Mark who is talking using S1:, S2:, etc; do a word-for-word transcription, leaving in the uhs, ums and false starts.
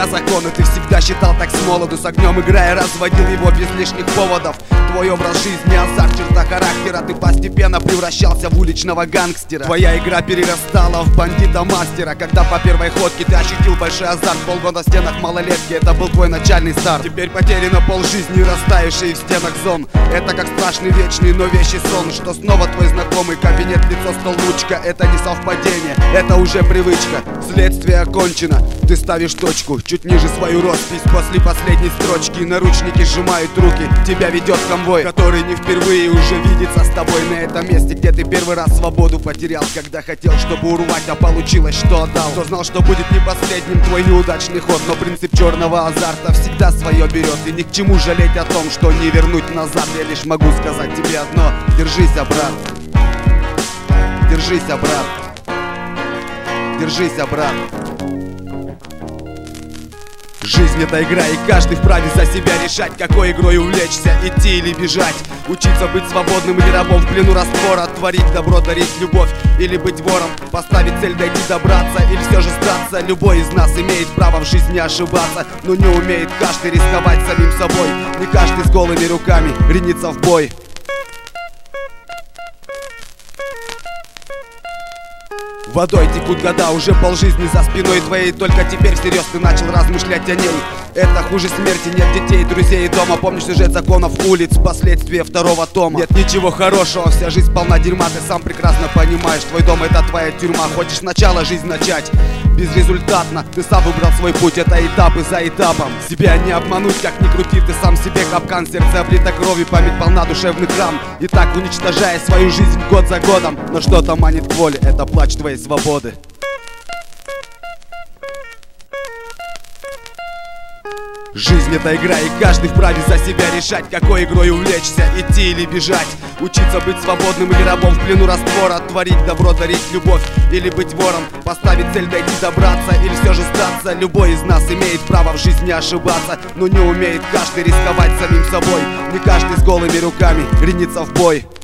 S1: тебя законы. Ты всегда считал так с молоду, с огнем играя, разводил его без лишних поводов. Твой образ жизни, азарт, черта характера. Ты постепенно превращался в уличного гангстера. Твоя игра перерастала в бандита-мастера. Когда по первой ходке ты ощутил большой азарт, полгода в стенах малолетки, это был твой начальный старт. Теперь потеряно полжизни, растаявший в стенах зон. Это как страшный вечный, но вещий сон, что снова твой знакомый кабинет, лицо, стол, ручка. Это не совпадение, это уже привычка. Следствие окончено, ты ставишь точку чуть ниже свою роспись. После последней строчки наручники сжимают руки. Тебя ведет конвой, который не впервые уже видится с тобой на этом месте, где ты первый раз свободу потерял. Когда хотел, чтобы урвать, а получилось, что отдал. Кто знал, что будет не последним твой неудачный ход. Но принцип черного азарта всегда свое берет. И ни к чему жалеть о том, что не вернуть назад. Я лишь могу сказать тебе одно: держись, брат. Держись, брат. Держись, брат. Жизнь — это игра, и каждый вправе за себя решать, какой игрой увлечься, идти или бежать. Учиться быть свободным или рабом в плену раствора. Творить добро, дарить любовь или быть вором. Поставить цель, дойти, добраться или все же сдаться. Любой из нас имеет право в жизни ошибаться, но не умеет каждый рисковать самим собой. Не каждый с голыми руками ринется в бой. Водой текут года, уже полжизни за спиной твоей. Только теперь всерьез ты начал размышлять о ней. Это хуже смерти, нет детей, друзей и дома. Помнишь сюжет законов улиц, последствия второго тома. Нет ничего хорошего, вся жизнь полна дерьма. Ты сам прекрасно понимаешь, твой дом — это твоя тюрьма. Хочешь сначала жизнь начать безрезультатно, ты сам выбрал свой путь, это этапы за этапом. Себя не обмануть, как ни крути, ты сам себе капкан. Сердце облито кровью, память полна душевных ран. И так уничтожая свою жизнь год за годом. Но что-то манит к воле, это плач твоей свободы. Жизнь — это игра, и каждый вправе за себя решать, какой игрой увлечься, идти или бежать. Учиться быть свободным или рабом в плену раствора. Творить добро, дарить любовь или быть вором. Поставить цель, дойти, добраться или все же сдаться. Любой из нас имеет право в жизни ошибаться, но не умеет каждый рисковать самим собой. Не каждый с голыми руками ринется в бой.